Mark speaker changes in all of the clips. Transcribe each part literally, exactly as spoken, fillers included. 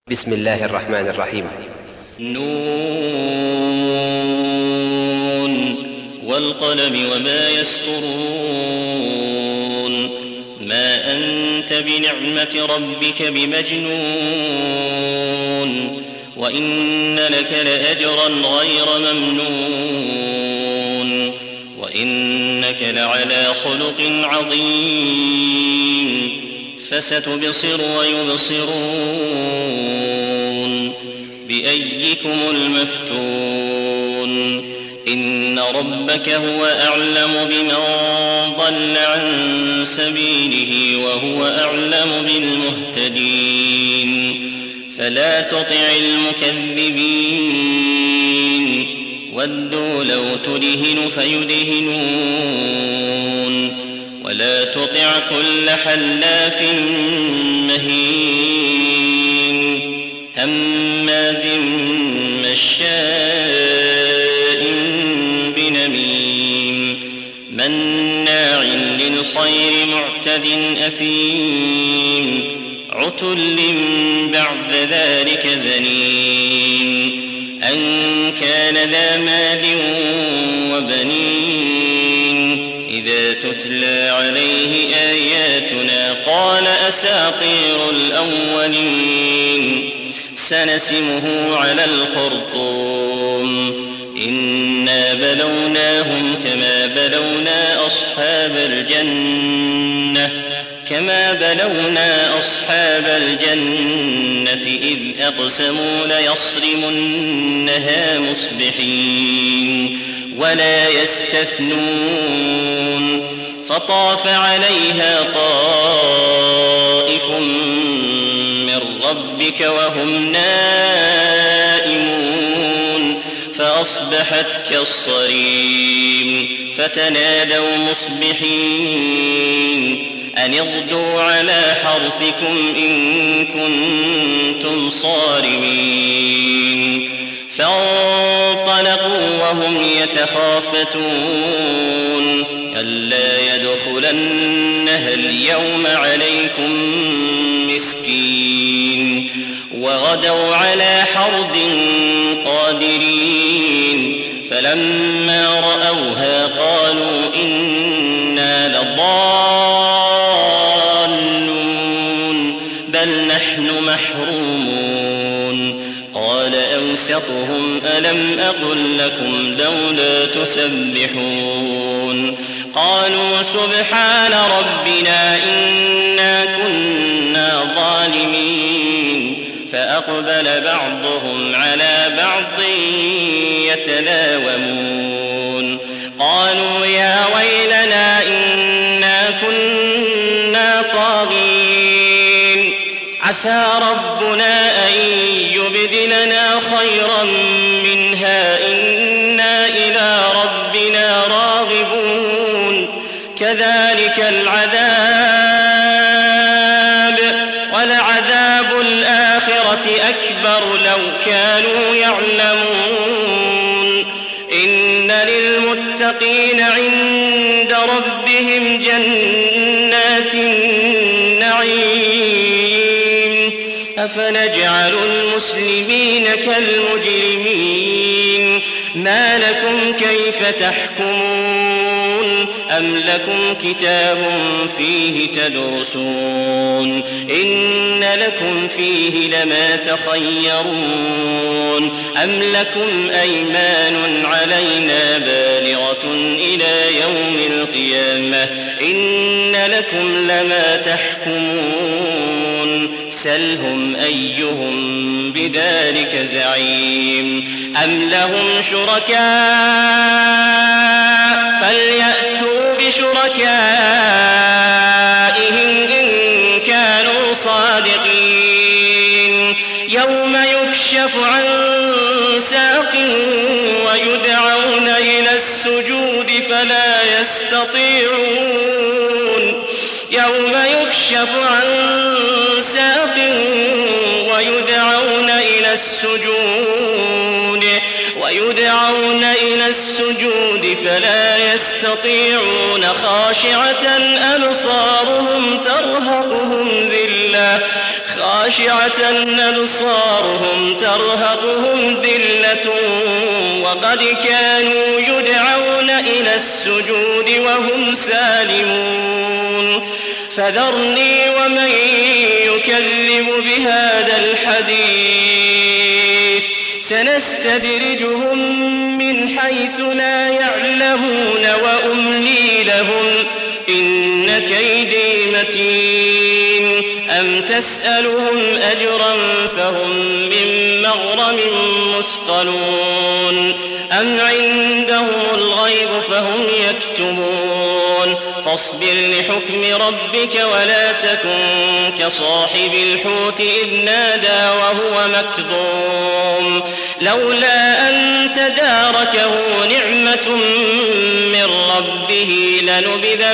Speaker 1: بسم الله الرحمن الرحيم.
Speaker 2: نون والقلم وما يسطرون ما أنت بنعمة ربك بمجنون وإن لك لأجرا غير ممنون وإنك لعلى خلق عظيم فستبصر ويبصرون بأيكم المفتون إن ربك هو أعلم بمن ضل عن سبيله وهو أعلم بالمهتدين فلا تطع المكذبين ودوا لو تدهن فيدهنون ولا تطع كل حلاف مهين هماز مشاء بنميم مناع للخير معتد أثيم عتل بعد ذلك زنيم أن كان ذا مال وبنين إذا تتلى عليه آياتنا قال أساطير الأولين سنسمه على الخرطوم إنا بلوناهم كما بلونا أصحاب الجنة كما بلونا أصحاب الجنة إذ أقسموا ليصرمنها مصبحين ولا يستثنون فطاف عليها طائف من ربك وهم نائمون فأصبحت كالصريم فتنادوا مصبحين أن اغدوا على حرثكم إن كنتم صارمين فانطلقوا وهم يتخافتون ألا يدخلنها اليوم عليكم مسكين وغدوا على حرد قادرين فلما رأوها قالوا إنا لضالون بل نحن محرومون قال أوسطهم ألم أقل لكم لولا تسبحون قالوا سبحان ربنا إنا كنا ظالمين فأقبل بعضهم على بعض يتلاومون قالوا يا ويلنا إنا كنا طاغين عسى ربنا أن يبدلنا خيرا منها إنا إلى ربنا راغبون كذلك العذاب ولعذاب الآخرة أكبر لو كانوا يعلمون إن للمتقين عند ربهم جنات النعيم أفنجعل المسلمين كالمجرمين ما لكم كيف تحكمون أم لكم كتاب فيه تدرسون إن لكم فيه لما تخيرون أم لكم أيمان علينا بالغة إلى يوم القيامة إن لكم لما تحكمون سلهم أيهم بذلك زعيم أم لهم شركاء فليأتوا بشركائهم إن كانوا صادقين يوم يكشف عن ساق ويدعون إلى السجود فلا يستطيعون يوم يكشف عن ساق ويدعون إلى السجود ويدعون إلى السجود فلا يستطيعون خاشعة أبصارهم ترهقهم ذلة خاشعة أبصارهم ترهقهم ذلة وقد كانوا يدعون إلى السجود وهم سالمون فذرني ومن يكذب بهذا الحديث سنستدرجهم من حيث لا يعلمون وأملي لهم إن كيدي متين أم تسألهم أجرا فهم من مغرم مثقلون أم عندهم الغيب فهم يكتبون فاصبر لحكم ربك ولا تكن كصاحب الحوت إذ نادى وهو مكظوم لولا أن تداركه نعمة من ربه لنبذ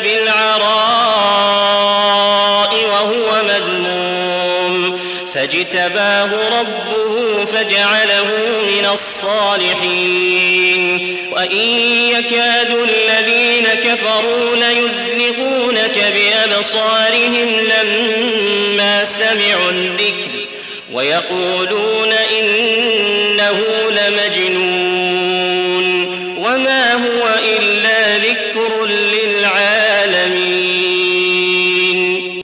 Speaker 2: بالعراء وهو مذموم فاجتباه ربه فجعله من الصالحين وإن يكاد الذين كفروا ليزلقونك بأبصارهم لما سمعوا الذكر ويقولون إنه لمجنون وما هو إلا